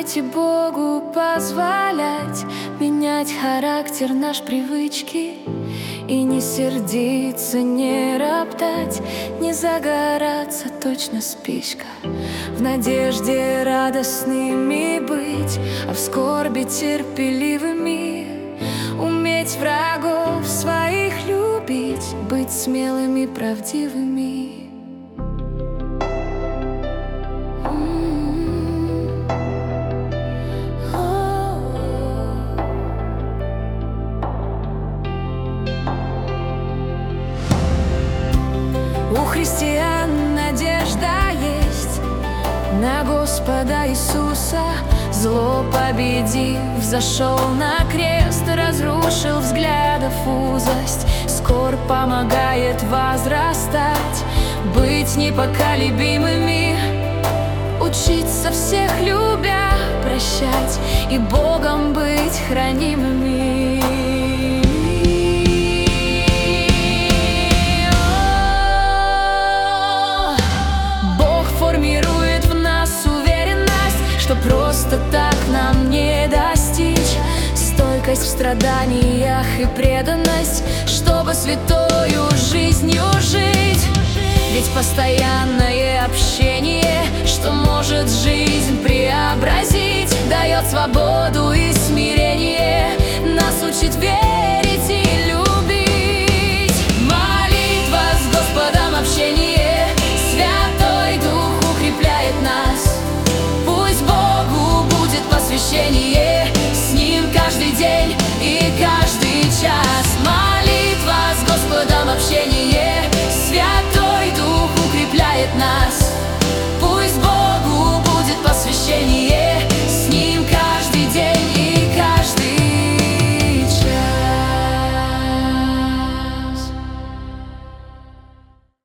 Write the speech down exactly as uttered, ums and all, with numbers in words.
Дайте Богу позволять менять характер наш, привычки, и не сердиться, не роптать, не загораться, точно спичка. В надежде радостными быть, а в скорби терпеливыми. Уметь врагов своих любить, быть смелыми, правдивыми. У христиан надежда есть на Господа Иисуса. Зло победив, взошел на крест, разрушил взглядов узость. Скорбь помогает возрастать, быть непоколебимыми, учиться всех любя, прощать и Богом быть хранимыми. Формирует в нас уверенность, что просто так нам не достичь. Стойкость в страданиях и преданность, чтобы святою жизнью жить. Ведь постоянное общение, что может жизнь преобразить, дает свободу и смирение, нас учит верить и любить. Молитва с Господом, общение, Святой Дух укрепляет нас. Пусть Богу будет посвящение.